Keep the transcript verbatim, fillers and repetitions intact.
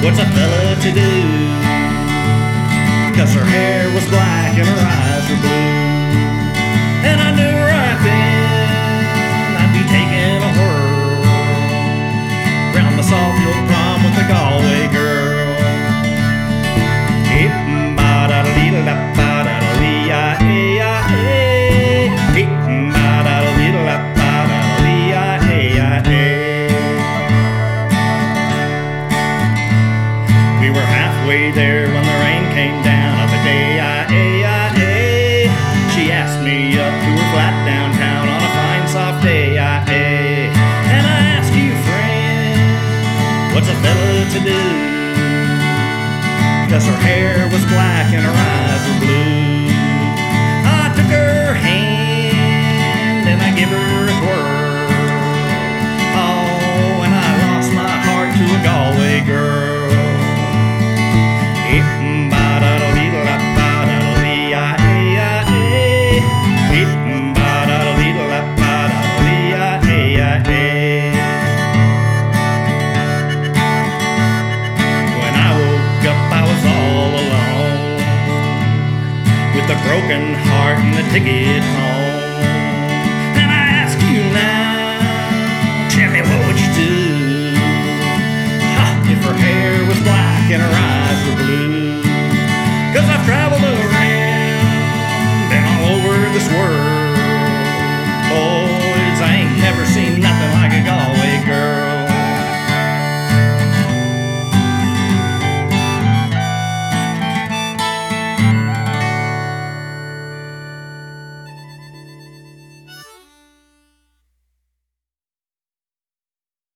What's a fella to do? Cause her hair was black and her eyes were blue. And I knew right then I'd be taking a whirl round the Saltfield prom with the Galway girl. We were halfway there when the rain came down of a day. She asked me up to her flat downtown on a fine soft day. And I asked you, friend, what's a fella to do? Cause her hair was black and her eyes were blue. I took her hand and I gave her a twirl. Oh, and I lost my heart to a Galway girl. With a broken heart and a ticket home.